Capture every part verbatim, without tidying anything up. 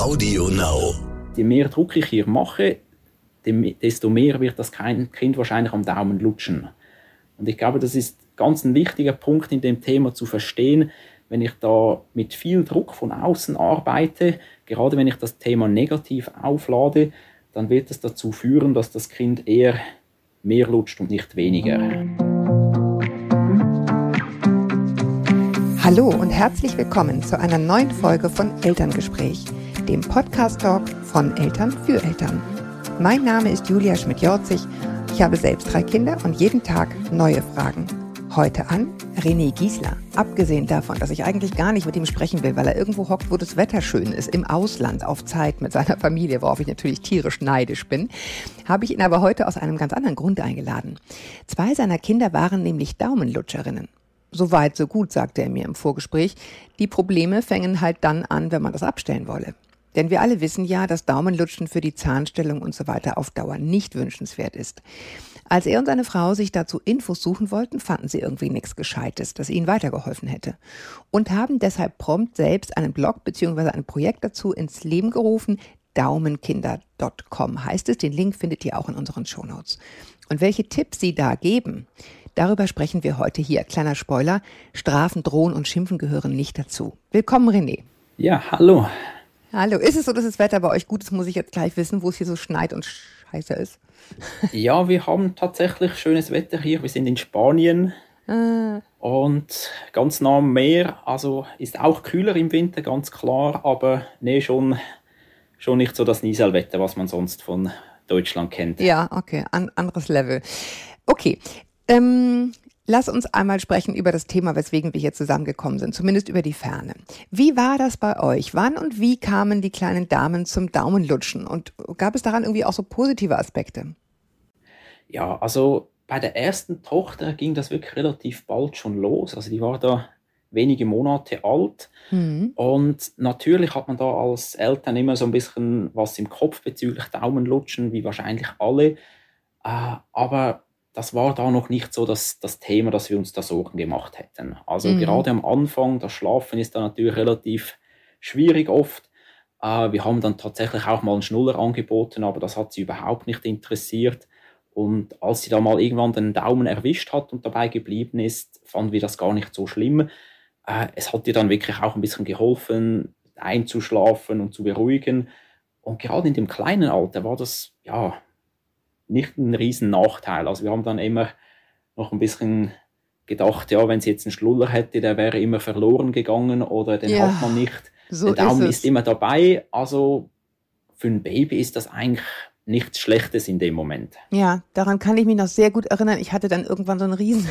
Audio Now. Je mehr Druck ich hier mache, desto mehr wird das Kind wahrscheinlich am Daumen lutschen. Und ich glaube, das ist ganz ein wichtiger Punkt in dem Thema zu verstehen, wenn ich da mit viel Druck von außen arbeite, gerade wenn ich das Thema negativ auflade, dann wird es dazu führen, dass das Kind eher mehr lutscht und nicht weniger. Hallo und herzlich willkommen zu einer neuen Folge von Elterngespräch, dem Podcast-Talk von Eltern für Eltern. Mein Name ist Julia Schmidt-Jorzig, ich habe selbst drei Kinder und jeden Tag neue Fragen. Heute an René Giesler. Abgesehen davon, dass ich eigentlich gar nicht mit ihm sprechen will, weil er irgendwo hockt, wo das Wetter schön ist, im Ausland auf Zeit mit seiner Familie, worauf ich natürlich tierisch neidisch bin, habe ich ihn aber heute aus einem ganz anderen Grund eingeladen. Zwei seiner Kinder waren nämlich Daumenlutscherinnen. So weit, so gut, sagte er mir im Vorgespräch. Die Probleme fängen halt dann an, wenn man das abstellen wolle. Denn wir alle wissen ja, dass Daumenlutschen für die Zahnstellung und so weiter auf Dauer nicht wünschenswert ist. Als er und seine Frau sich dazu Infos suchen wollten, fanden sie irgendwie nichts Gescheites, das ihnen weitergeholfen hätte. Und haben deshalb prompt selbst einen Blog bzw. ein Projekt dazu ins Leben gerufen. Daumenkinder Punkt com heißt es. Den Link findet ihr auch in unseren Shownotes. Und welche Tipps sie da geben, darüber sprechen wir heute hier. Kleiner Spoiler, Strafen, Drohen und Schimpfen gehören nicht dazu. Willkommen, René. Ja, hallo. Hallo. Ist es so, dass das Wetter bei euch gut ist, muss ich jetzt gleich wissen, wo es hier so schneit und scheiße ist? Ja, wir haben tatsächlich schönes Wetter hier. Wir sind in Spanien Ah. und ganz nah am Meer. Also ist auch kühler im Winter, ganz klar, aber nee, schon, schon nicht so das Nieselwetter, was man sonst von Deutschland kennt. Ja, okay, An- anderes Level. Okay, ähm, lass uns einmal sprechen über das Thema, weswegen wir hier zusammengekommen sind, zumindest über die Ferne. Wie war das bei euch? Wann und wie kamen die kleinen Damen zum Daumenlutschen? Und gab es daran irgendwie auch so positive Aspekte? Ja, also bei der ersten Tochter ging das wirklich relativ bald schon los. Also die war da wenige Monate alt. Mhm. Und natürlich hat man da als Eltern immer so ein bisschen was im Kopf bezüglich Daumenlutschen, wie wahrscheinlich alle. Äh, aber das war da noch nicht so das, das Thema, dass wir uns da Sorgen gemacht hätten. Also Mhm. gerade am Anfang, das Schlafen ist da natürlich relativ schwierig oft. Äh, wir haben dann tatsächlich auch mal einen Schnuller angeboten, aber das hat sie überhaupt nicht interessiert. Und als sie da mal irgendwann den Daumen erwischt hat und dabei geblieben ist, fanden wir das gar nicht so schlimm. Äh, es hat ihr dann wirklich auch ein bisschen geholfen, einzuschlafen und zu beruhigen. Und gerade in dem kleinen Alter war das ja nicht ein riesen Nachteil. Also wir haben dann immer noch ein bisschen gedacht, ja, wenn sie jetzt einen Schluller hätte, der wäre immer verloren gegangen oder den Ja, hat man nicht. so Der Daumen ist es. ist immer dabei. Also für ein Baby ist das eigentlich nichts Schlechtes in dem Moment. Ja, daran kann ich mich noch sehr gut erinnern. Ich hatte dann irgendwann so eine riesen,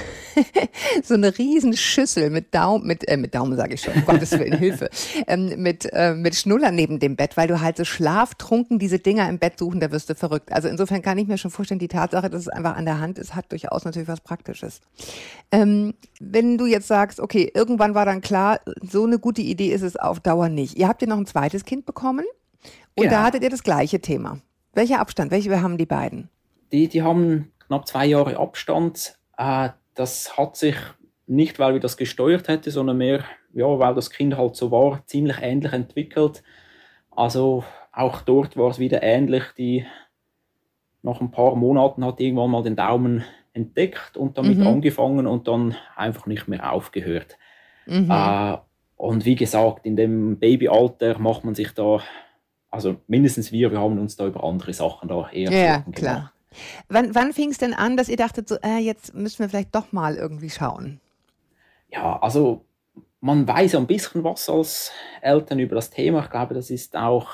so eine riesen Schüssel mit Daumen, mit, äh, mit Daumen sage ich schon, um Gottes Willen, Hilfe, ähm, mit, äh, mit Schnuller neben dem Bett, weil du halt so schlaftrunken diese Dinger im Bett suchen, da wirst du verrückt. Also insofern kann ich mir schon vorstellen, die Tatsache, dass es einfach an der Hand ist, hat durchaus natürlich was Praktisches. Ähm, wenn du jetzt sagst, okay, irgendwann war dann klar, so eine gute Idee ist es auf Dauer nicht. Ihr habt ja noch ein zweites Kind bekommen und Ja. da hattet ihr das gleiche Thema. Welcher Abstand? Welche haben die beiden? Die, die haben knapp zwei Jahre Abstand. Äh, das hat sich nicht, weil wir das gesteuert hätten, sondern mehr, ja, weil das Kind halt so war, ziemlich ähnlich entwickelt. Also auch dort war es wieder ähnlich. Die nach ein paar Monaten hat irgendwann mal den Daumen entdeckt und damit Mhm. angefangen und dann einfach nicht mehr aufgehört. Mhm. Äh, und wie gesagt, in dem Babyalter macht man sich da, also mindestens wir, wir haben uns da über andere Sachen da eher Ja, ja, Sorgen klar. gemacht. Wann, wann fing es denn an, dass ihr dachtet, so, äh, jetzt müssen wir vielleicht doch mal irgendwie schauen? Ja, also man weiß ein bisschen was als Eltern über das Thema. Ich glaube, das ist auch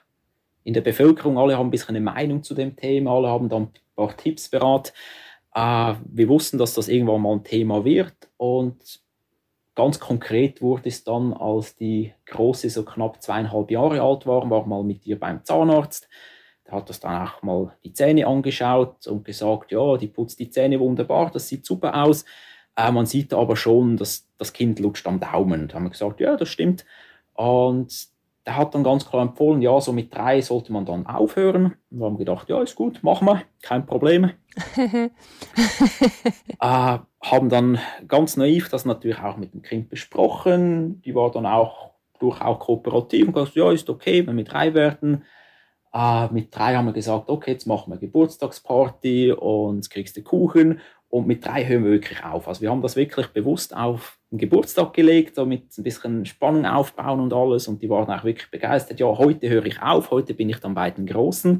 in der Bevölkerung, alle haben ein bisschen eine Meinung zu dem Thema, alle haben dann ein paar Tipps parat. Äh, wir wussten, dass das irgendwann mal ein Thema wird und ganz konkret wurde es dann, als die Große so knapp zweieinhalb Jahre alt war, war mal mit ihr beim Zahnarzt. Der hat das dann auch mal die Zähne angeschaut und gesagt, ja, die putzt die Zähne wunderbar, das sieht super aus. Äh, man sieht aber schon, dass das Kind lutscht am Daumen. Da haben wir gesagt, ja, das stimmt. Und der hat dann ganz klar empfohlen, ja, so mit drei sollte man dann aufhören. Und wir haben gedacht, ja, ist gut, machen wir, kein Problem. äh, haben dann ganz naiv das natürlich auch mit dem Kind besprochen. Die war dann auch durchaus kooperativ und gesagt, ja, ist okay, wenn wir drei werden. Äh, mit drei haben wir gesagt, okay, jetzt machen wir Geburtstagsparty und jetzt kriegst du Kuchen. Und mit drei hören wir wirklich auf. Also wir haben das wirklich bewusst auf den Geburtstag gelegt, damit ein bisschen Spannung aufbauen und alles. Und die waren auch wirklich begeistert. Ja, heute höre ich auf, heute bin ich dann bei den Großen.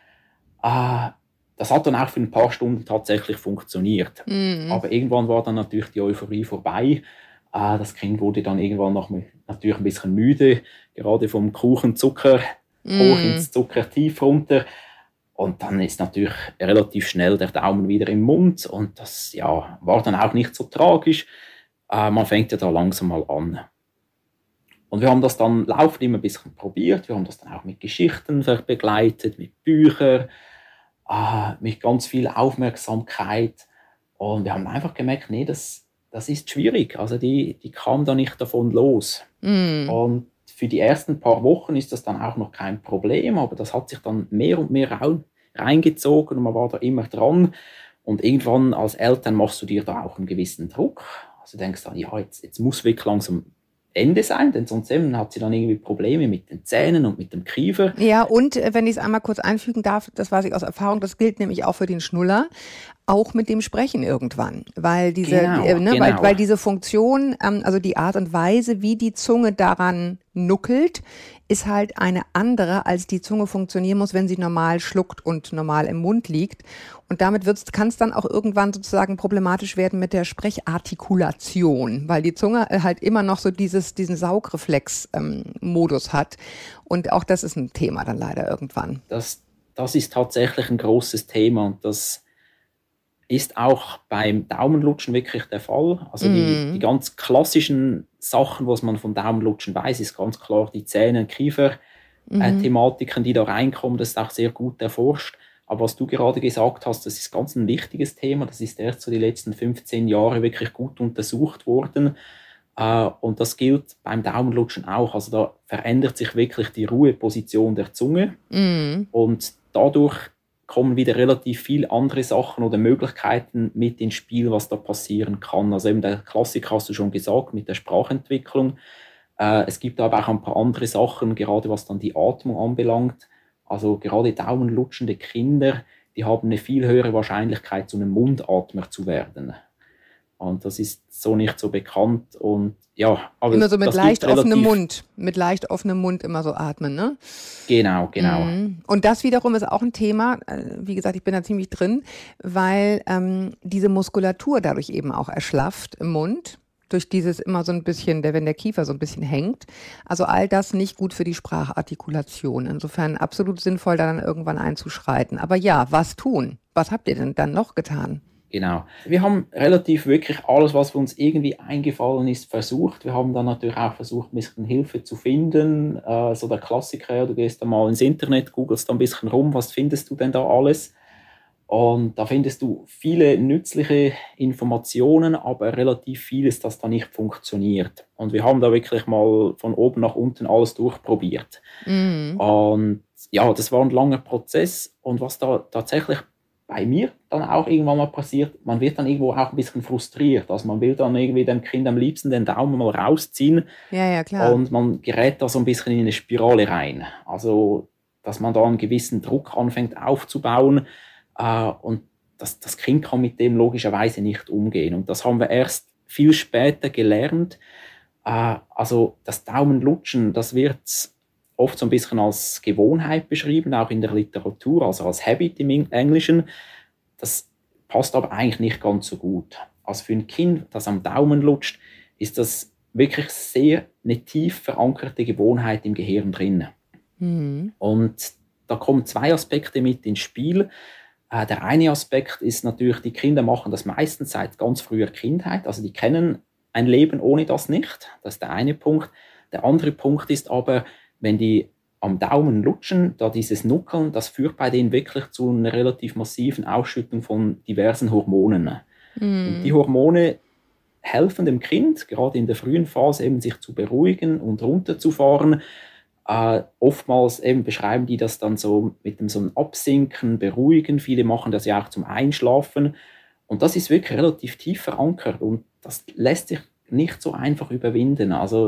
Äh, das hat dann auch für ein paar Stunden tatsächlich funktioniert. Mm. Aber irgendwann war dann natürlich die Euphorie vorbei. Äh, das Kind wurde dann irgendwann noch natürlich ein bisschen müde, gerade vom Kuchen, Zucker mm. hoch ins Zuckertief runter. Und dann ist natürlich relativ schnell der Daumen wieder im Mund und das ja, war dann auch nicht so tragisch. Äh, man fängt ja da langsam mal an. Und wir haben das dann laufend immer ein bisschen probiert. Wir haben das dann auch mit Geschichten begleitet, mit Büchern, äh, mit ganz viel Aufmerksamkeit. Und wir haben einfach gemerkt, nee, das, das ist schwierig. Also die, die kam da nicht davon los. Mm. Und für die ersten paar Wochen ist das dann auch noch kein Problem, aber das hat sich dann mehr und mehr reingezogen und man war da immer dran. Und irgendwann als Eltern machst du dir da auch einen gewissen Druck. Also du denkst dann, ja, jetzt, jetzt muss wirklich langsam Ende sein, denn sonst eben hat sie dann irgendwie Probleme mit den Zähnen und mit dem Kiefer. Ja, und wenn ich es einmal kurz einfügen darf, das weiß ich aus Erfahrung, das gilt nämlich auch für den Schnuller, auch mit dem Sprechen irgendwann, weil diese, genau, äh, ne, genau. weil, weil diese Funktion, ähm, also die Art und Weise, wie die Zunge daran nuckelt, ist halt eine andere, als die Zunge funktionieren muss, wenn sie normal schluckt und normal im Mund liegt. Und damit kann es dann auch irgendwann sozusagen problematisch werden mit der Sprechartikulation, weil die Zunge halt immer noch so dieses, diesen Saugreflex-Modus ähm, hat. Und auch das ist ein Thema dann leider irgendwann. Das, das ist tatsächlich ein großes Thema und das ist auch beim Daumenlutschen wirklich der Fall. Also mm. die, die ganz klassischen Sachen, was man von Daumenlutschen weiß, ist ganz klar die Zähne- und Kiefer-Thematiken, mm. die da reinkommen. Das ist auch sehr gut erforscht. Aber was du gerade gesagt hast, das ist ganz ein wichtiges Thema. Das ist erst so die letzten fünfzehn Jahre wirklich gut untersucht worden. Und das gilt beim Daumenlutschen auch. Also da verändert sich wirklich die Ruheposition der Zunge. Mm. Und dadurch kommen wieder relativ viele andere Sachen oder Möglichkeiten mit ins Spiel, was da passieren kann. Also eben der Klassiker hast du schon gesagt, mit der Sprachentwicklung. Äh, es gibt aber auch ein paar andere Sachen, gerade was dann die Atmung anbelangt. Also gerade daumenlutschende Kinder, die haben eine viel höhere Wahrscheinlichkeit, zu einem Mundatmer zu werden. Und das ist so nicht so bekannt. Und ja, aber immer so mit leicht offenem Mund, mit leicht offenem Mund immer so atmen, ne? Genau, genau. Mhm. Und das wiederum ist auch ein Thema, wie gesagt, ich bin da ziemlich drin, weil ähm, diese Muskulatur dadurch eben auch erschlafft im Mund, durch dieses immer so ein bisschen, der, wenn der Kiefer so ein bisschen hängt. Also all das nicht gut für die Sprachartikulation. Insofern absolut sinnvoll, da dann irgendwann einzuschreiten. Aber ja, was tun? Was habt ihr denn dann noch getan? Genau. Wir haben relativ wirklich alles, was für uns irgendwie eingefallen ist, versucht. Wir haben dann natürlich auch versucht, ein bisschen Hilfe zu finden. Äh, so der Klassiker, du gehst dann mal ins Internet, googelst da ein bisschen rum, was findest du denn da alles? Und da findest du viele nützliche Informationen, aber relativ vieles, das da nicht funktioniert. Und wir haben da wirklich mal von oben nach unten alles durchprobiert. Mm. Und ja, das war ein langer Prozess. Und was da tatsächlich bei mir dann auch irgendwann mal passiert, man wird dann irgendwo auch ein bisschen frustriert. Also man will dann irgendwie dem Kind am liebsten den Daumen mal rausziehen. Ja, ja, klar. Und man gerät da so ein bisschen in eine Spirale rein. Also, dass man da einen gewissen Druck anfängt aufzubauen. Äh, und das, das Kind kann mit dem logischerweise nicht umgehen. Und das haben wir erst viel später gelernt. Äh, also das Daumenlutschen, das wird oft so ein bisschen als Gewohnheit beschrieben, auch in der Literatur, also als Habit im Englischen. Das passt aber eigentlich nicht ganz so gut. Also für ein Kind, das am Daumen lutscht, ist das wirklich sehr eine tief verankerte Gewohnheit im Gehirn drin. Mhm. Und da kommen zwei Aspekte mit ins Spiel. Äh, der eine Aspekt ist natürlich, die Kinder machen das meistens seit ganz früher Kindheit, also die kennen ein Leben ohne das nicht. Das ist der eine Punkt. Der andere Punkt ist aber, wenn die am Daumen lutschen, da dieses Nuckeln, das führt bei denen wirklich zu einer relativ massiven Ausschüttung von diversen Hormonen. Mm. Und die Hormone helfen dem Kind, gerade in der frühen Phase, eben sich zu beruhigen und runterzufahren. Äh, oftmals eben beschreiben die das dann so mit dem so einem Absinken, Beruhigen. Viele machen das ja auch zum Einschlafen. Und das ist wirklich relativ tief verankert und das lässt sich nicht so einfach überwinden. Also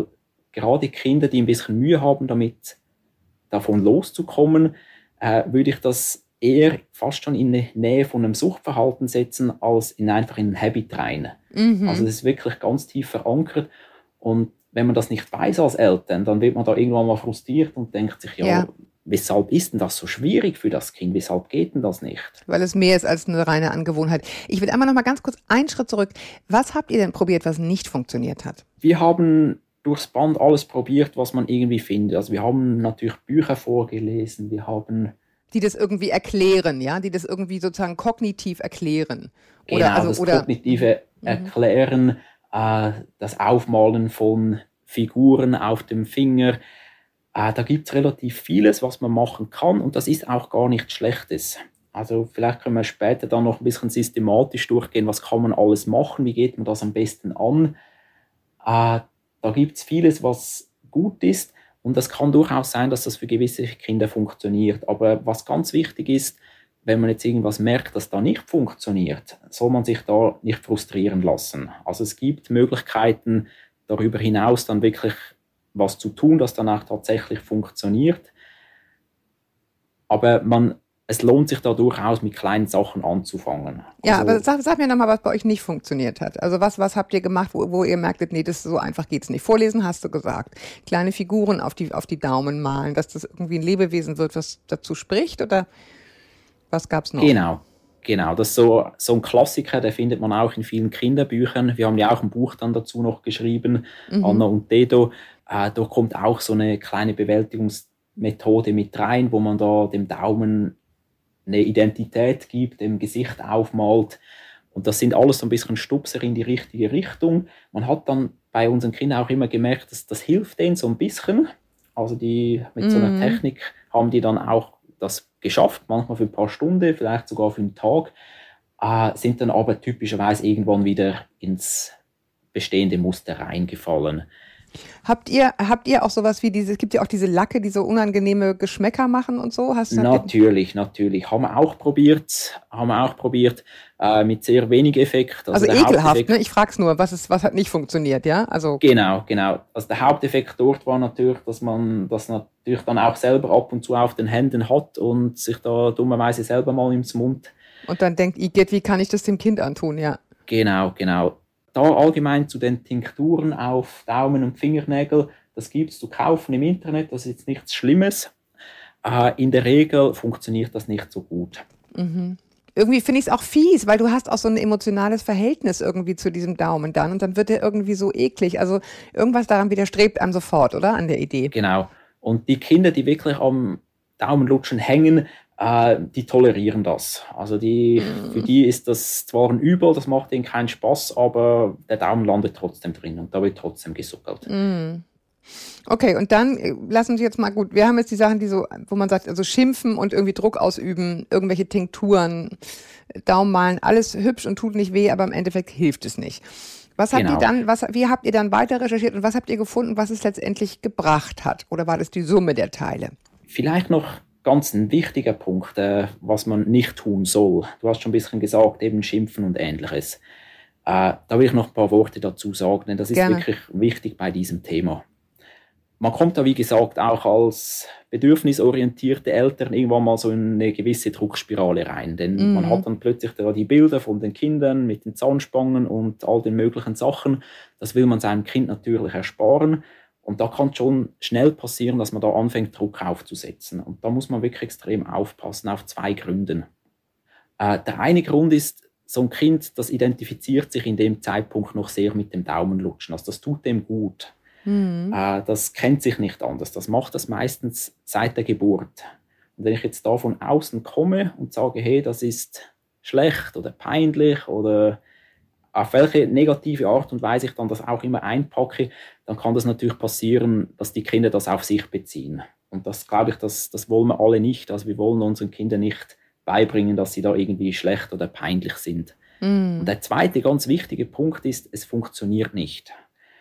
gerade Kinder, die ein bisschen Mühe haben, damit davon loszukommen, äh, würde ich das eher fast schon in die Nähe von einem Suchtverhalten setzen, als in einfach in einen Habit rein. Mhm. Also das ist wirklich ganz tief verankert. Und wenn man das nicht weiß als Eltern, dann wird man da irgendwann mal frustriert und denkt sich, ja, ja. weshalb ist denn das so schwierig für das Kind? Weshalb geht denn das nicht? Weil es mehr ist als eine reine Angewohnheit. Ich will einmal noch mal ganz kurz einen Schritt zurück. Was habt ihr denn probiert, was nicht funktioniert hat? Wir haben durchs Band alles probiert, was man irgendwie findet. Also wir haben natürlich Bücher vorgelesen, wir haben... Die das irgendwie erklären, ja? Die das irgendwie sozusagen kognitiv erklären. Oder, genau, also, das oder, kognitive mhm. Erklären, äh, das Aufmalen von Figuren auf dem Finger. Äh, da gibt es relativ vieles, was man machen kann, und das ist auch gar nichts Schlechtes. Also vielleicht können wir später dann noch ein bisschen systematisch durchgehen, was kann man alles machen, wie geht man das am besten an. Äh, da gibt es vieles, was gut ist, und es kann durchaus sein, dass das für gewisse Kinder funktioniert. Aber was ganz wichtig ist, wenn man jetzt irgendwas merkt, das da nicht funktioniert, soll man sich da nicht frustrieren lassen. Also es gibt Möglichkeiten, darüber hinaus dann wirklich was zu tun, das dann auch tatsächlich funktioniert. Aber man, es lohnt sich da durchaus, mit kleinen Sachen anzufangen. Ja, also, aber sag, sag mir nochmal, was bei euch nicht funktioniert hat. Also was, was habt ihr gemacht, wo, wo ihr merktet, nee, das so einfach geht's nicht. Vorlesen hast du gesagt. Kleine Figuren auf die, auf die Daumen malen, dass das irgendwie ein Lebewesen wird, was dazu spricht, oder was gab's noch? Genau. Genau, das ist so, so ein Klassiker, den findet man auch in vielen Kinderbüchern. Wir haben ja auch ein Buch dann dazu noch geschrieben, mhm. Anna und Dedo. Äh, da kommt auch so eine kleine Bewältigungsmethode mit rein, wo man da dem Daumen eine Identität gibt, dem Gesicht aufmalt. Und das sind alles so ein bisschen Stupser in die richtige Richtung. Man hat dann bei unseren Kindern auch immer gemerkt, dass das hilft denen so ein bisschen. Also die mit mhm. so einer Technik haben die dann auch das geschafft, manchmal für ein paar Stunden, vielleicht sogar für einen Tag, äh, sind dann aber typischerweise irgendwann wieder ins bestehende Muster reingefallen. Habt ihr, habt ihr auch sowas wie diese, es gibt ja auch diese Lacke, die so unangenehme Geschmäcker machen und so? Hast, natürlich, natürlich. Haben wir auch probiert, haben wir auch probiert, äh, mit sehr wenig Effekt. Also, also ekelhaft, ne? Ich frage es nur, was, ist, was hat nicht funktioniert, ja? Also genau, genau. Also der Haupteffekt dort war natürlich, dass man das natürlich dann auch selber ab und zu auf den Händen hat und sich da dummerweise selber mal ins Mund. Und dann denkt, Igitt, wie kann ich das dem Kind antun, ja? Genau, genau. Da allgemein zu den Tinkturen auf Daumen und Fingernägel, das gibt es zu kaufen im Internet, das ist jetzt nichts Schlimmes. Äh, in der Regel funktioniert das nicht so gut. Mhm. Irgendwie finde ich es auch fies, weil du hast auch so ein emotionales Verhältnis irgendwie zu diesem Daumen dann und dann wird der irgendwie so eklig. Also irgendwas daran widerstrebt einem sofort, oder? An der Idee. Genau. Und die Kinder, die wirklich am Daumenlutschen hängen, die tolerieren das. Also die, mm. für die ist das zwar ein Übel, das macht ihnen keinen Spaß, aber der Daumen landet trotzdem drin und da wird trotzdem gesuckelt. Mm. Okay, und dann lassen Sie jetzt mal, gut, wir haben jetzt die Sachen, die so, wo man sagt, also schimpfen und irgendwie Druck ausüben, irgendwelche Tinkturen, Daumen malen, alles hübsch und tut nicht weh, aber im Endeffekt hilft es nicht. Was habt genau. ihr dann, was, wie habt ihr dann weiter recherchiert und was habt ihr gefunden, was es letztendlich gebracht hat? Oder war das die Summe der Teile? Vielleicht noch ganz ein wichtiger Punkt, äh, was man nicht tun soll. Du hast schon ein bisschen gesagt, eben Schimpfen und Ähnliches. Äh, da will ich noch ein paar Worte dazu sagen, denn das ist Gerne. wirklich wichtig bei diesem Thema. Man kommt da, wie gesagt, auch als bedürfnisorientierte Eltern irgendwann mal so in eine gewisse Druckspirale rein. Denn mhm. man hat dann plötzlich da die Bilder von den Kindern mit den Zahnspangen und all den möglichen Sachen. Das will man seinem Kind natürlich ersparen. Und da kann schon schnell passieren, dass man da anfängt, Druck aufzusetzen. Und da muss man wirklich extrem aufpassen, auf zwei Gründen. Äh, der eine Grund ist, so ein Kind, das identifiziert sich in dem Zeitpunkt noch sehr mit dem Daumenlutschen. Also das tut dem gut. Mhm. Äh, das kennt sich nicht anders. Das macht das meistens seit der Geburt. Und wenn ich jetzt da von außen komme und sage, hey, das ist schlecht oder peinlich oder auf welche negative Art und Weise ich dann das auch immer einpacke, dann kann das natürlich passieren, dass die Kinder das auf sich beziehen. Und das glaube ich, das, das wollen wir alle nicht. Also wir wollen unseren Kindern nicht beibringen, dass sie da irgendwie schlecht oder peinlich sind. Mm. Und der zweite ganz wichtige Punkt ist, es funktioniert nicht.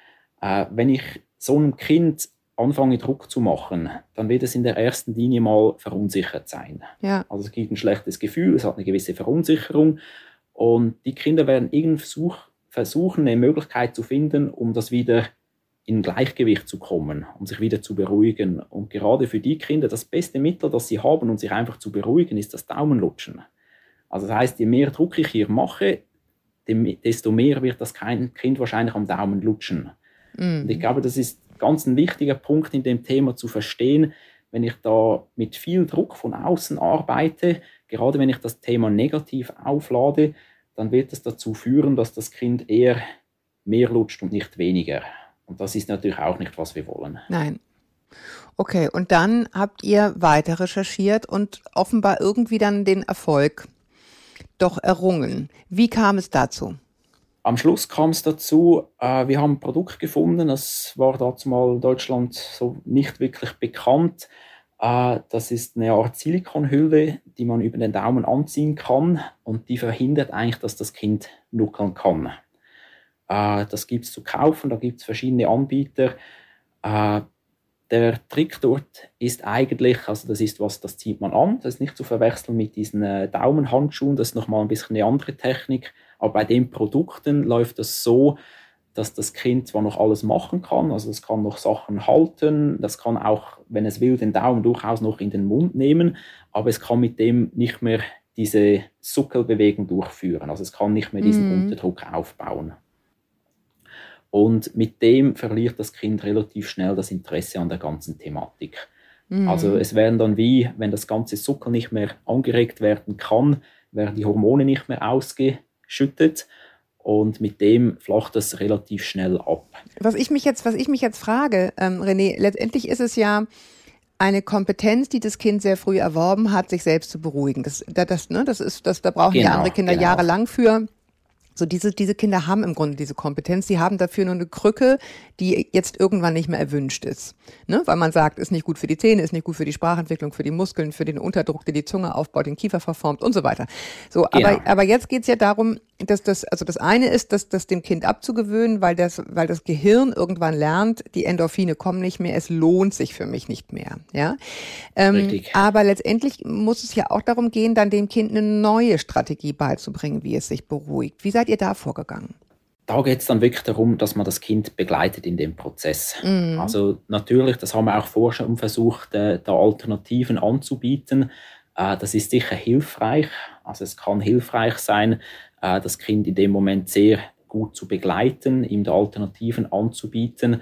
Äh, wenn ich so einem Kind anfange, Druck zu machen, dann wird es in der ersten Linie mal verunsichert sein. Ja. Also es gibt ein schlechtes Gefühl, es hat eine gewisse Verunsicherung. Und die Kinder werden irgendwie versuch, versuchen, eine Möglichkeit zu finden, um das wieder in Gleichgewicht zu kommen, um sich wieder zu beruhigen. Und gerade für die Kinder, das beste Mittel, das sie haben, um sich einfach zu beruhigen, ist das Daumenlutschen. Also das heißt, je mehr Druck ich hier mache, desto mehr wird das Kind wahrscheinlich am Daumen lutschen. Mhm. Und ich glaube, das ist ganz ein wichtiger Punkt in dem Thema zu verstehen, wenn ich da mit viel Druck von außen arbeite, gerade wenn ich das Thema negativ auflade, dann wird es dazu führen, dass das Kind eher mehr lutscht und nicht weniger. Und das ist natürlich auch nicht, was wir wollen. Nein. Okay, und dann habt ihr weiter recherchiert und offenbar irgendwie dann den Erfolg doch errungen. Wie kam es dazu? Am Schluss kam es dazu, äh, wir haben ein Produkt gefunden, das war dazu mal in Deutschland so nicht wirklich bekannt. Äh, das ist eine Art Silikonhülle, die man über den Daumen anziehen kann und die verhindert eigentlich, dass das Kind nuckeln kann. Äh, das gibt es zu kaufen, da gibt es verschiedene Anbieter. Äh, der Trick dort ist eigentlich, also das ist was, das zieht man an, das ist nicht zu verwechseln mit diesen äh, Daumenhandschuhen, das ist nochmal ein bisschen eine andere Technik, aber bei den Produkten läuft das so, dass das Kind zwar noch alles machen kann, also es kann noch Sachen halten, das kann auch, wenn es will, den Daumen durchaus noch in den Mund nehmen, aber es kann mit dem nicht mehr diese Suckelbewegung durchführen, also es kann nicht mehr diesen mm. Unterdruck aufbauen. Und mit dem verliert das Kind relativ schnell das Interesse an der ganzen Thematik. Mhm. Also es werden dann wie, wenn das ganze Suckel nicht mehr angeregt werden kann, werden die Hormone nicht mehr ausgeschüttet und mit dem flacht das relativ schnell ab. Was ich mich jetzt, was ich mich jetzt frage, ähm, René, letztendlich ist es ja eine Kompetenz, die das Kind sehr früh erworben hat, sich selbst zu beruhigen. Das, das, ne, das ist, das, da brauchen genau, ja andere Kinder genau. jahrelang für. So diese, diese Kinder haben im Grunde diese Kompetenz, die haben dafür nur eine Krücke, die jetzt irgendwann nicht mehr erwünscht ist. Ne? Weil man sagt, ist nicht gut für die Zähne, ist nicht gut für die Sprachentwicklung, für die Muskeln, für den Unterdruck, der die Zunge aufbaut, den Kiefer verformt und so weiter. So, genau. aber, aber jetzt geht's ja darum, dass das, also das eine ist, dass das dem Kind abzugewöhnen, weil das, weil das Gehirn irgendwann lernt, die Endorphine kommen nicht mehr, es lohnt sich für mich nicht mehr. Ja? Ähm, Richtig. Aber letztendlich muss es ja auch darum gehen, dann dem Kind eine neue Strategie beizubringen, wie es sich beruhigt. Wie seid ihr da vorgegangen? Da geht es dann wirklich darum, dass man das Kind begleitet in dem Prozess. Mm. Also natürlich, das haben wir auch vorher schon versucht, äh, da Alternativen anzubieten. Äh, das ist sicher hilfreich. Also es kann hilfreich sein, äh, das Kind in dem Moment sehr gut zu begleiten, ihm da Alternativen anzubieten.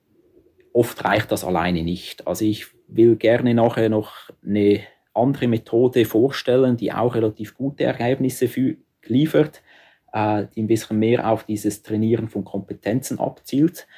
Oft reicht das alleine nicht. Also ich will gerne nachher noch eine andere Methode vorstellen, die auch relativ gute Ergebnisse für, liefert, die ein bisschen mehr auf dieses Trainieren von Kompetenzen abzielt.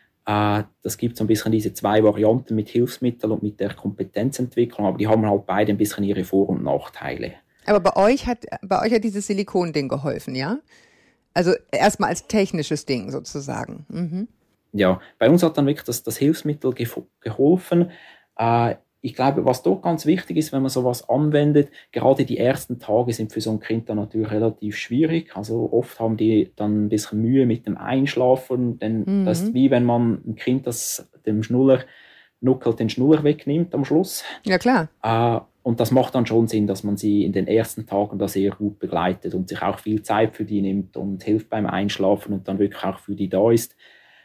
Das gibt so ein bisschen diese zwei Varianten mit Hilfsmitteln und mit der Kompetenzentwicklung, aber die haben halt beide ein bisschen ihre Vor- und Nachteile. Aber bei euch hat, bei euch hat dieses Silikon-Ding geholfen, ja? Also erstmal als technisches Ding sozusagen. Mhm. Ja, bei uns hat dann wirklich das, das Hilfsmittel gef- geholfen. Äh, Ich glaube, was dort ganz wichtig ist, wenn man sowas anwendet, gerade die ersten Tage sind für so ein Kind dann natürlich relativ schwierig. Also oft haben die dann ein bisschen Mühe mit dem Einschlafen, denn mhm. das ist wie wenn man ein Kind, das dem Schnuller nuckelt, den Schnuller wegnimmt am Schluss. Ja, klar. Äh, und das macht dann schon Sinn, dass man sie in den ersten Tagen da sehr gut begleitet und sich auch viel Zeit für die nimmt und hilft beim Einschlafen und dann wirklich auch für die da ist.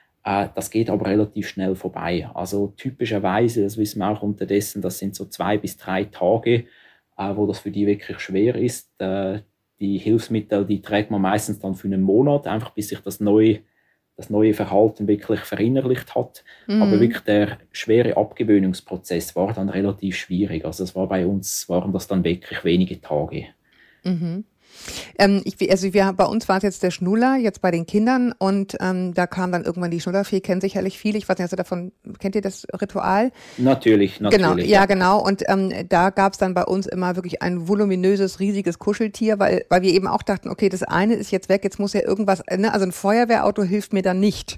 Das geht aber relativ schnell vorbei. Also typischerweise, das wissen wir auch unterdessen, das sind so zwei bis drei Tage, wo das für die wirklich schwer ist. Die Hilfsmittel, die trägt man meistens dann für einen Monat, einfach bis sich das neue, das neue Verhalten wirklich verinnerlicht hat. Mhm. Aber wirklich der schwere Abgewöhnungsprozess war dann relativ schwierig. Also es war bei uns, waren das dann wirklich wenige Tage. Mhm. Ähm, ich, also wir, bei uns war es jetzt der Schnuller, jetzt bei den Kindern und ähm, da kam dann irgendwann die Schnullerfee, kennen sicherlich viele, ich weiß nicht, also davon, kennt ihr das Ritual? Natürlich, natürlich. Genau, ja, ja. genau und ähm, da gab es dann bei uns immer wirklich ein voluminöses, riesiges Kuscheltier, weil, weil wir eben auch dachten, okay, das eine ist jetzt weg, jetzt muss ja irgendwas, ne, also ein Feuerwehrauto hilft mir dann nicht,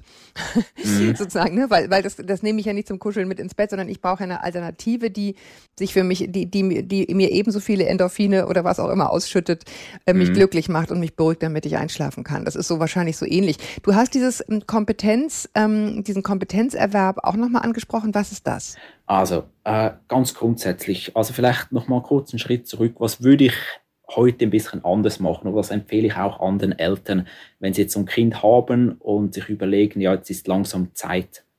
mhm. sozusagen, ne, weil, weil das, das nehme ich ja nicht zum Kuscheln mit ins Bett, sondern ich brauche eine Alternative, die sich für mich, die, die, die mir ebenso viele Endorphine oder was auch immer ausschüttet, äh, mich mhm. glücklich macht und mich beruhigt, damit ich einschlafen kann. Das ist so wahrscheinlich so ähnlich. Du hast dieses Kompetenz, ähm, diesen Kompetenzerwerb auch nochmal angesprochen. Was ist das? Also äh, ganz grundsätzlich, also vielleicht nochmal kurz einen Schritt zurück. Was würde ich heute ein bisschen anders machen? Oder was empfehle ich auch anderen Eltern, wenn sie jetzt so ein Kind haben und sich überlegen, ja, jetzt ist langsam Zeit,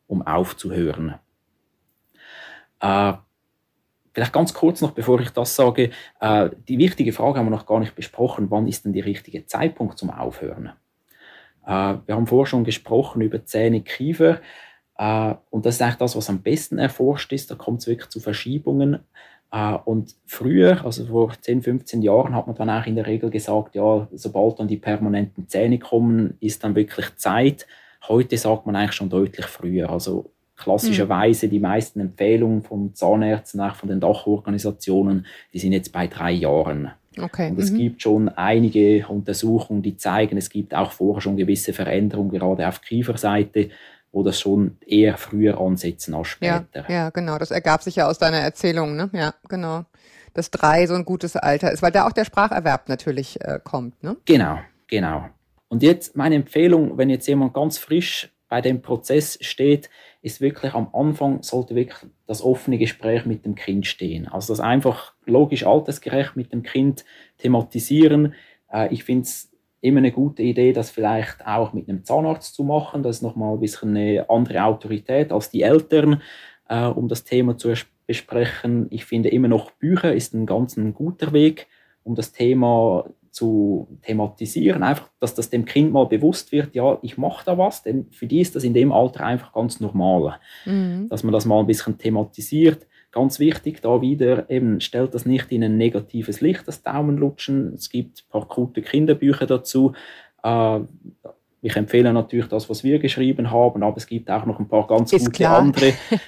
um aufzuhören. Äh, vielleicht ganz kurz noch, bevor ich das sage, äh, die wichtige Frage haben wir noch gar nicht besprochen, wann ist denn der richtige Zeitpunkt zum Aufhören? Äh, wir haben vorher schon gesprochen über Zähne, Kiefer, äh, und das ist eigentlich das, was am besten erforscht ist, da kommt es wirklich zu Verschiebungen. Uh, und früher, also vor zehn, fünfzehn Jahren, hat man dann auch in der Regel gesagt, ja, sobald dann die permanenten Zähne kommen, ist dann wirklich Zeit. Heute sagt man eigentlich schon deutlich früher. Also klassischerweise mhm. die meisten Empfehlungen von Zahnärzten, auch von den Dachorganisationen, die sind jetzt bei drei Jahren. Okay. Und es mhm. gibt schon einige Untersuchungen, die zeigen, es gibt auch vorher schon gewisse Veränderungen, gerade auf Kieferseite, wo das schon eher früher ansetzen als später. Ja, ja, genau. Das ergab sich ja aus deiner Erzählung, ne? Ja, genau. Dass drei so ein gutes Alter ist, weil da auch der Spracherwerb natürlich äh, kommt, ne? Genau, genau. Und jetzt meine Empfehlung, wenn jetzt jemand ganz frisch bei dem Prozess steht, ist wirklich am Anfang sollte wirklich das offene Gespräch mit dem Kind stehen. Also das einfach logisch altersgerecht mit dem Kind thematisieren. Äh, ich finde es immer eine gute Idee, das vielleicht auch mit einem Zahnarzt zu machen. Das ist nochmal ein bisschen eine andere Autorität als die Eltern, äh, um das Thema zu besprechen. Ich finde immer noch, Bücher ist ein ganz ein guter Weg, um das Thema zu thematisieren. Einfach, dass das dem Kind mal bewusst wird, ja, ich mache da was, denn für die ist das in dem Alter einfach ganz normal. Mhm. Dass man das mal ein bisschen thematisiert. Ganz wichtig, da wieder, eben, stellt das nicht in ein negatives Licht, das Daumenlutschen. Es gibt ein paar gute Kinderbücher dazu. Äh, ich empfehle natürlich das, was wir geschrieben haben, aber es gibt auch noch ein paar ganz Ist gute klar. andere.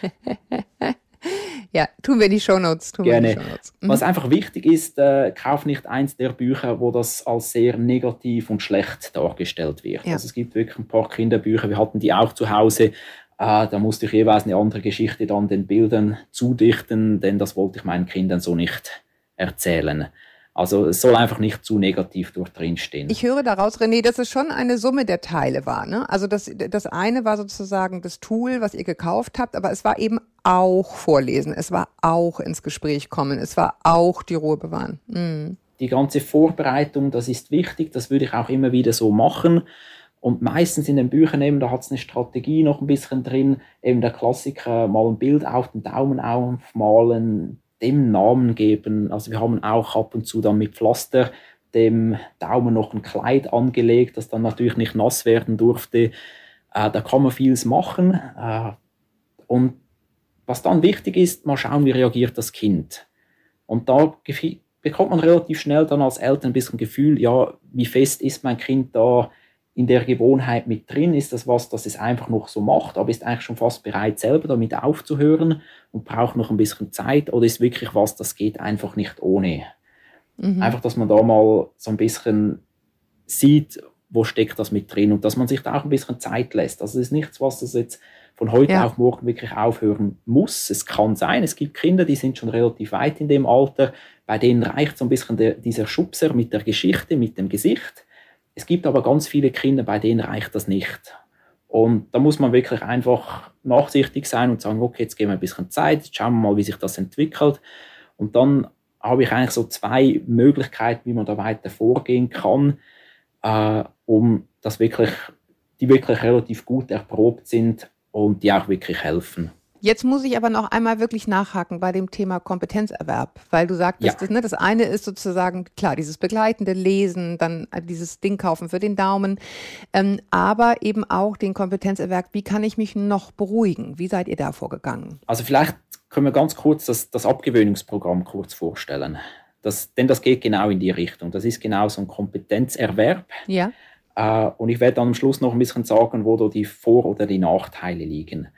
Ja, tun wir die Shownotes. Tun Gerne. Wir die Shownotes. Mhm. Was einfach wichtig ist, äh, kauf nicht eins der Bücher, wo das als sehr negativ und schlecht dargestellt wird. Ja. Also es gibt wirklich ein paar Kinderbücher, wir hatten die auch zu Hause. Ah, da musste ich jeweils eine andere Geschichte dann den Bildern zudichten, denn das wollte ich meinen Kindern so nicht erzählen. Also es soll einfach nicht zu negativ dort drin stehen. Ich höre daraus, René, dass es schon eine Summe der Teile war, ne? Also das, das eine war sozusagen das Tool, was ihr gekauft habt, aber es war eben auch Vorlesen, es war auch ins Gespräch kommen, es war auch die Ruhe bewahren. Mhm. Die ganze Vorbereitung, das ist wichtig, das würde ich auch immer wieder so machen. Und meistens in den Büchern eben, da hat es eine Strategie noch ein bisschen drin, eben der Klassiker, mal ein Bild auf den Daumen aufmalen, dem Namen geben. Also wir haben auch ab und zu dann mit Pflaster dem Daumen noch ein Kleid angelegt, das dann natürlich nicht nass werden durfte. Äh, da kann man vieles machen. Äh, und was dann wichtig ist, mal schauen, wie reagiert das Kind. Und da gefi- bekommt man relativ schnell dann als Eltern ein bisschen Gefühl, ja, wie fest ist mein Kind da in der Gewohnheit mit drin? Ist das was, das es einfach noch so macht, aber ist eigentlich schon fast bereit, selber damit aufzuhören und braucht noch ein bisschen Zeit? Oder ist wirklich was, das geht einfach nicht ohne? Mhm. Einfach, dass man da mal so ein bisschen sieht, wo steckt das mit drin und dass man sich da auch ein bisschen Zeit lässt. Also es ist nichts, was das jetzt von heute ja. auf morgen wirklich aufhören muss. Es kann sein, es gibt Kinder, die sind schon relativ weit in dem Alter, bei denen reicht so ein bisschen der, dieser Schubser mit der Geschichte, mit dem Gesicht. Es gibt aber ganz viele Kinder, bei denen reicht das nicht. Und da muss man wirklich einfach nachsichtig sein und sagen, okay, jetzt geben wir ein bisschen Zeit, jetzt schauen wir mal, wie sich das entwickelt. Und dann habe ich eigentlich so zwei Möglichkeiten, wie man da weiter vorgehen kann, äh, um das wirklich, die wirklich relativ gut erprobt sind und die auch wirklich helfen. Jetzt muss ich aber noch einmal wirklich nachhaken bei dem Thema Kompetenzerwerb, weil du sagtest, ja. das, ne, das eine ist sozusagen, klar, dieses begleitende Lesen, dann dieses Ding kaufen für den Daumen, ähm, aber eben auch den Kompetenzerwerb, wie kann ich mich noch beruhigen? Wie seid ihr da vorgegangen? Also vielleicht können wir ganz kurz das, das Abgewöhnungsprogramm kurz vorstellen, das, denn das geht genau in die Richtung. Das ist genau so ein Kompetenzerwerb. Ja. Äh, und ich werde dann am Schluss noch ein bisschen sagen, wo da die Vor- oder die Nachteile liegen.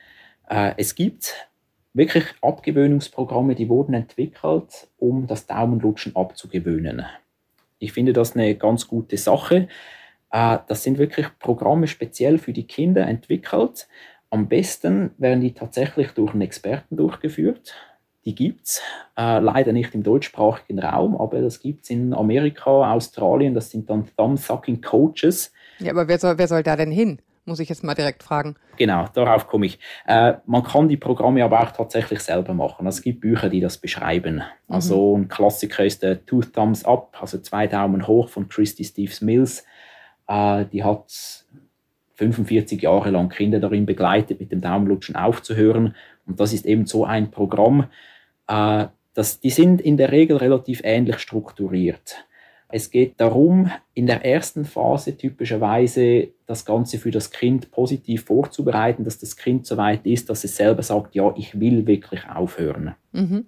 Es gibt wirklich Abgewöhnungsprogramme, die wurden entwickelt, um das Daumenlutschen abzugewöhnen. Ich finde das eine ganz gute Sache. Das sind wirklich Programme speziell für die Kinder entwickelt. Am besten werden die tatsächlich durch einen Experten durchgeführt. Die gibt es äh, leider nicht im deutschsprachigen Raum, aber das gibt es in Amerika, Australien. Das sind dann Thumb-Sucking Coaches. Ja, aber wer soll, wer soll da denn hin? Muss ich jetzt mal direkt fragen. Genau, darauf komme ich. Äh, man kann die Programme aber auch tatsächlich selber machen. Also es gibt Bücher, die das beschreiben. Mhm. Also ein Klassiker ist der Two Thumbs Up, also zwei Daumen hoch von Christy Steves Mills. Äh, die hat fünfundvierzig Jahre lang Kinder darin begleitet, mit dem Daumenlutschen aufzuhören. Und das ist eben so ein Programm, äh, das, die sind in der Regel relativ ähnlich strukturiert. Es geht darum, in der ersten Phase typischerweise das Ganze für das Kind positiv vorzubereiten, dass das Kind so weit ist, dass es selber sagt, ja, ich will wirklich aufhören. Mhm.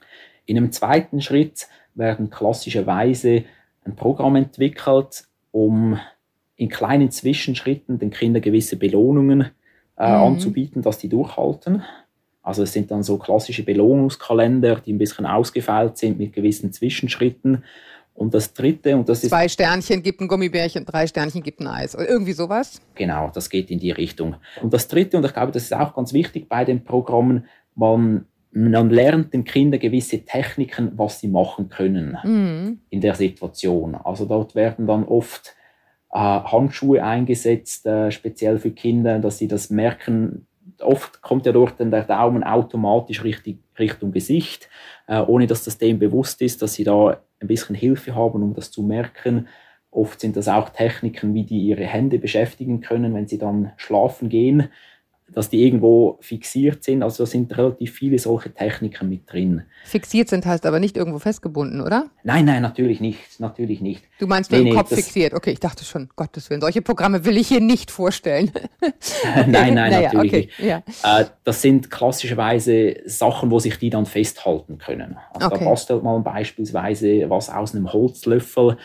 In einem zweiten Schritt werden klassischerweise ein Programm entwickelt, um in kleinen Zwischenschritten den Kindern gewisse Belohnungen äh, mhm. anzubieten, dass die durchhalten. Also es sind dann so klassische Belohnungskalender, die ein bisschen ausgefeilt sind mit gewissen Zwischenschritten. Und das Dritte, und das ist... Zwei Sternchen gibt ein Gummibärchen, drei Sternchen gibt ein Eis. Oder irgendwie sowas? Genau, das geht in die Richtung. Und das Dritte, und ich glaube, das ist auch ganz wichtig bei den Programmen, man, man lernt den Kindern gewisse Techniken, was sie machen können mhm. in der Situation. Also dort werden dann oft äh, Handschuhe eingesetzt, äh, speziell für Kinder, dass sie das merken. Oft kommt ja dort dann der Daumen automatisch richtig, Richtung Gesicht, äh, ohne dass das dem bewusst ist, dass sie da ein bisschen Hilfe haben, um das zu merken. Oft sind das auch Techniken, wie die ihre Hände beschäftigen können, wenn sie dann schlafen gehen, dass die irgendwo fixiert sind. Also da sind relativ viele solche Techniken mit drin. Fixiert sind heißt aber nicht irgendwo festgebunden, oder? Nein, nein, natürlich nicht. Natürlich nicht. Du meinst nur nee, im Kopf nee, fixiert. Okay, ich dachte schon, Gottes Willen, solche Programme will ich hier nicht vorstellen. nein, nein, naja, natürlich okay, nicht. Ja. Äh, das sind klassischerweise Sachen, wo sich die dann festhalten können. Also okay. Da bastelt man beispielsweise was aus einem Holzlöffel,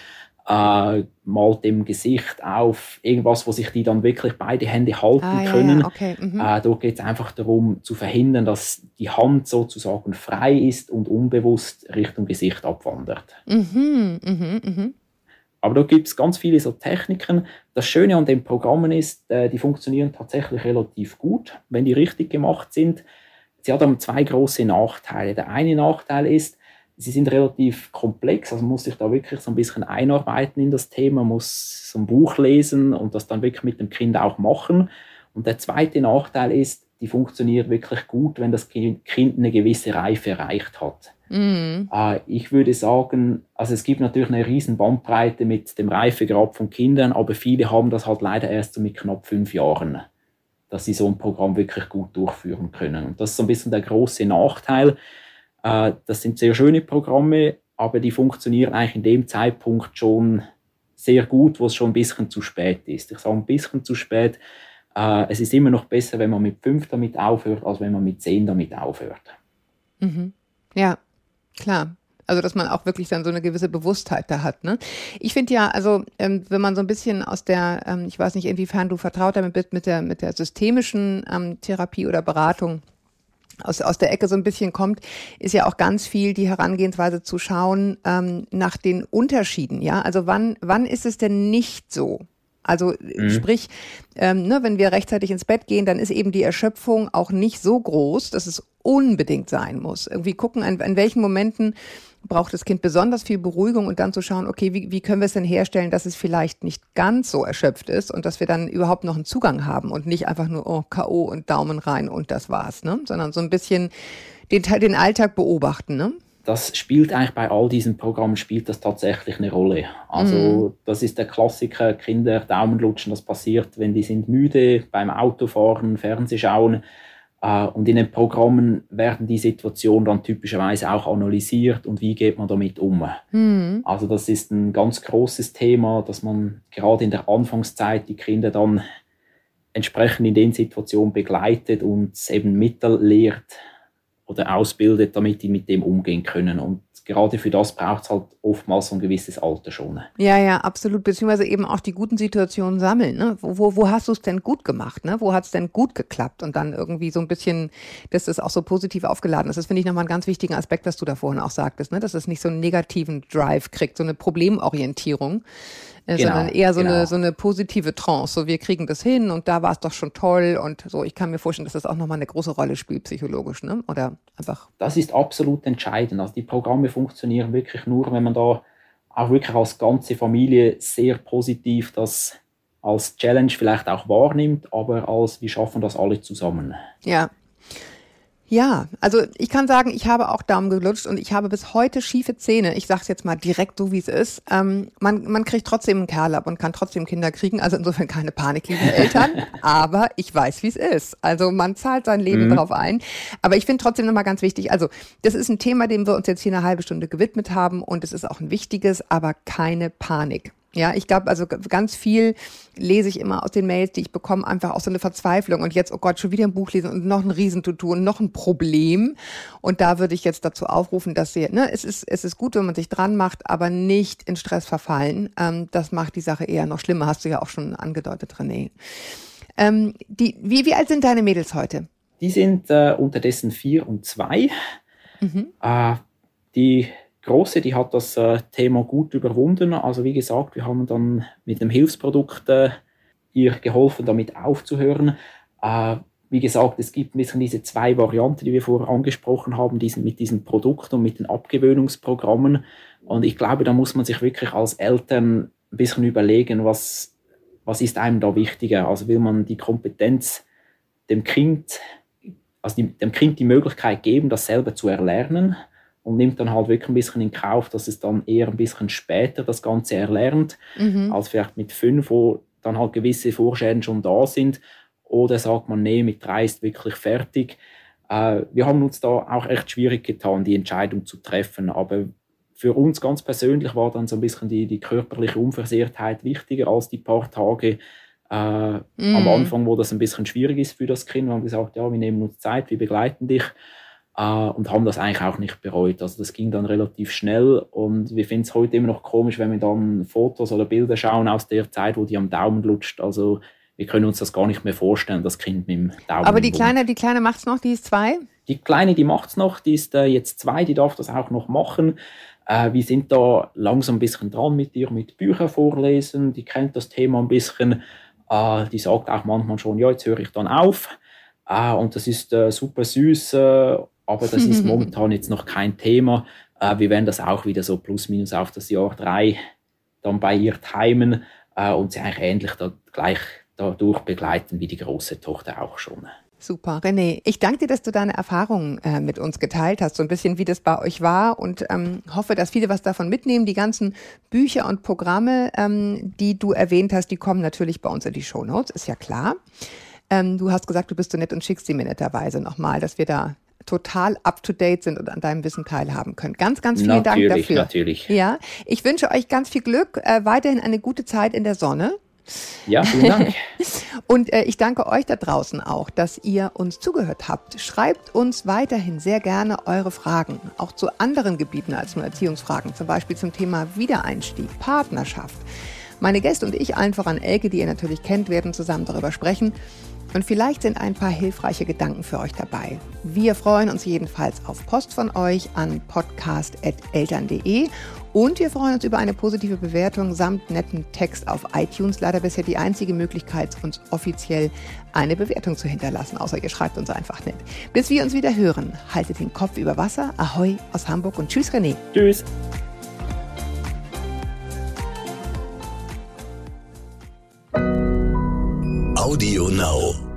Äh, malt dem Gesicht auf, irgendwas, wo sich die dann wirklich beide Hände halten ah, können. Ja, ja. Okay. Mhm. Äh, dort geht es einfach darum, zu verhindern, dass die Hand sozusagen frei ist und unbewusst Richtung Gesicht abwandert. Mhm, mhm, mhm. Aber da gibt es ganz viele so Techniken. Das Schöne an den Programmen ist, äh, die funktionieren tatsächlich relativ gut, wenn die richtig gemacht sind. Sie haben zwei große Nachteile. Der eine Nachteil ist, sie sind relativ komplex, also man muss sich da wirklich so ein bisschen einarbeiten in das Thema, man muss so ein Buch lesen und das dann wirklich mit dem Kind auch machen. Und der zweite Nachteil ist, die funktioniert wirklich gut, wenn das Kind eine gewisse Reife erreicht hat. Mm. Äh, ich würde sagen, also es gibt natürlich eine riesen Bandbreite mit dem Reifegrad von Kindern, aber viele haben das halt leider erst so mit knapp fünf Jahren, dass sie so ein Programm wirklich gut durchführen können. Und das ist so ein bisschen der große Nachteil. Das sind sehr schöne Programme, aber die funktionieren eigentlich in dem Zeitpunkt schon sehr gut, wo es schon ein bisschen zu spät ist. Ich sage ein bisschen zu spät. Es ist immer noch besser, wenn man mit fünf damit aufhört, als wenn man mit zehn damit aufhört. Mhm. Ja, klar. Also, dass man auch wirklich dann so eine gewisse Bewusstheit da hat, ne? Ich finde ja, also, ähm, wenn man so ein bisschen aus der, ähm, ich weiß nicht, inwiefern du vertraut damit bist, mit der, mit der systemischen ähm, Therapie oder Beratung, Aus, aus der Ecke so ein bisschen kommt, ist ja auch ganz viel die Herangehensweise zu schauen ähm, nach den Unterschieden. Ja, also wann wann ist es denn nicht so? Also mhm. sprich, ähm, ne, wenn wir rechtzeitig ins Bett gehen, dann ist eben die Erschöpfung auch nicht so groß, dass es unbedingt sein muss. Irgendwie gucken, an, an welchen Momenten braucht das Kind besonders viel Beruhigung und dann zu schauen, okay, wie, wie können wir es denn herstellen, dass es vielleicht nicht ganz so erschöpft ist und dass wir dann überhaupt noch einen Zugang haben und nicht einfach nur oh, K O und Daumen rein und das war's, ne? Sondern so ein bisschen den, den Alltag beobachten, ne? Das spielt eigentlich bei all diesen Programmen spielt das tatsächlich eine Rolle. Also mhm. das ist der Klassiker, Kinder Daumen lutschen, das passiert, wenn die sind müde, beim Autofahren, Fernseh schauen. Und in den Programmen werden die Situationen dann typischerweise auch analysiert und wie geht man damit um. Mhm. Also das ist ein ganz großes Thema, dass man gerade in der Anfangszeit die Kinder dann entsprechend in den Situationen begleitet und eben Mittel lehrt oder ausbildet, damit die mit dem umgehen können. Und gerade für das braucht es halt oftmals so ein gewisses Alter schon. Ja, ja, absolut. Beziehungsweise eben auch die guten Situationen sammeln. Ne? Wo, wo, wo hast du es denn gut gemacht? Ne? Wo hat es denn gut geklappt? Und dann irgendwie so ein bisschen, dass das auch so positiv aufgeladen ist. Das finde ich nochmal einen ganz wichtigen Aspekt, was du da vorhin auch sagtest, ne? Dass es nicht so einen negativen Drive kriegt, so eine Problemorientierung. Genau, sondern eher so, genau. eine, so eine positive Trance. So, wir kriegen das hin und da war es doch schon toll und so. Ich kann mir vorstellen, dass das auch nochmal eine große Rolle spielt, psychologisch, ne? Oder einfach. Das ist absolut entscheidend. Also die Programme funktionieren wirklich nur, wenn man da auch wirklich als ganze Familie sehr positiv das als Challenge vielleicht auch wahrnimmt, aber als wir schaffen das alle zusammen. Ja. Ja, also ich kann sagen, ich habe auch Daumen gelutscht und ich habe bis heute schiefe Zähne. Ich sage es jetzt mal direkt so, wie es ist. Ähm, man, man kriegt trotzdem einen Kerl ab und kann trotzdem Kinder kriegen. Also insofern keine Panik, liebe Eltern. Aber ich weiß, wie es ist. Also man zahlt sein Leben mhm. drauf ein. Aber ich finde trotzdem nochmal ganz wichtig, also das ist ein Thema, dem wir uns jetzt hier eine halbe Stunde gewidmet haben und es ist auch ein wichtiges, aber keine Panik. Ja, ich glaube, also ganz viel lese ich immer aus den Mails, die ich bekomme, einfach auch so eine Verzweiflung und jetzt, oh Gott, schon wieder ein Buch lesen und noch ein Riesentutu und noch ein Problem. Und da würde ich jetzt dazu aufrufen, dass Sie, ne, es ist, es ist gut, wenn man sich dran macht, aber nicht in Stress verfallen. Ähm, das macht die Sache eher noch schlimmer, hast du ja auch schon angedeutet, René. Ähm, die, wie, wie alt sind deine Mädels heute? Die sind äh, unterdessen vier und zwei. Mhm. Äh, die Große, die hat das äh, Thema gut überwunden. Also wie gesagt, wir haben dann mit dem Hilfsprodukt äh, ihr geholfen, damit aufzuhören. Äh, wie gesagt, es gibt ein bisschen diese zwei Varianten, die wir vorher angesprochen haben, diesen, mit diesem Produkt und mit den Abgewöhnungsprogrammen. Und ich glaube, da muss man sich wirklich als Eltern ein bisschen überlegen, was, was ist einem da wichtiger. Also will man die Kompetenz dem Kind, also die, dem Kind die Möglichkeit geben, das selber zu erlernen, und nimmt dann halt wirklich ein bisschen in Kauf, dass es dann eher ein bisschen später das Ganze erlernt, mhm. als vielleicht mit fünf, wo dann halt gewisse Vorschäden schon da sind. Oder sagt man, nee, mit drei ist wirklich fertig. Äh, wir haben uns da auch echt schwierig getan, die Entscheidung zu treffen. Aber für uns ganz persönlich war dann so ein bisschen die, die körperliche Unversehrtheit wichtiger als die paar Tage äh, mhm. am Anfang, wo das ein bisschen schwierig ist für das Kind. Wir haben gesagt, ja, wir nehmen uns Zeit, wir begleiten dich. Uh, und haben das eigentlich auch nicht bereut. Also das ging dann relativ schnell und wir finden es heute immer noch komisch, wenn wir dann Fotos oder Bilder schauen aus der Zeit, wo die am Daumen lutscht. Also wir können uns das gar nicht mehr vorstellen, das Kind mit dem Daumen. Aber die Kleine, die Kleine macht's noch, die ist zwei? Die Kleine, die macht's noch, die ist äh, jetzt zwei, die darf das auch noch machen. Äh, wir sind da langsam ein bisschen dran mit ihr, mit Büchern vorlesen. Die kennt das Thema ein bisschen. Äh, die sagt auch manchmal schon, ja, jetzt höre ich dann auf. Äh, und das ist äh, super süß. Äh, Aber das ist momentan jetzt noch kein Thema. Äh, wir werden das auch wieder so plus minus auf das Jahr drei dann bei ihr timen äh, und sie eigentlich ähnlich da, gleich dadurch begleiten wie die große Tochter auch schon. Super. René, ich danke dir, dass du deine Erfahrungen äh, mit uns geteilt hast, so ein bisschen, wie das bei euch war und ähm, hoffe, dass viele was davon mitnehmen. Die ganzen Bücher und Programme, ähm, die du erwähnt hast, die kommen natürlich bei uns in die Shownotes, ist ja klar. Ähm, du hast gesagt, du bist so nett und schickst sie mir netterweise nochmal, dass wir da total up-to-date sind und an deinem Wissen teilhaben können. Ganz, ganz vielen natürlich, Dank dafür. Natürlich, Ja, ich wünsche euch ganz viel Glück, äh, weiterhin eine gute Zeit in der Sonne. Ja, vielen Dank. Und äh, ich danke euch da draußen auch, dass ihr uns zugehört habt. Schreibt uns weiterhin sehr gerne eure Fragen, auch zu anderen Gebieten als nur Erziehungsfragen, zum Beispiel zum Thema Wiedereinstieg, Partnerschaft. Meine Gäste und ich, allen voran Elke, die ihr natürlich kennt, werden zusammen darüber sprechen. Und vielleicht sind ein paar hilfreiche Gedanken für euch dabei. Wir freuen uns jedenfalls auf Post von euch an podcast at eltern punkt de und wir freuen uns über eine positive Bewertung samt netten Text auf iTunes. Leider bisher die einzige Möglichkeit, uns offiziell eine Bewertung zu hinterlassen, außer ihr schreibt uns einfach nett. Bis wir uns wieder hören, haltet den Kopf über Wasser. Ahoi aus Hamburg und tschüss René. Tschüss. Audio Now.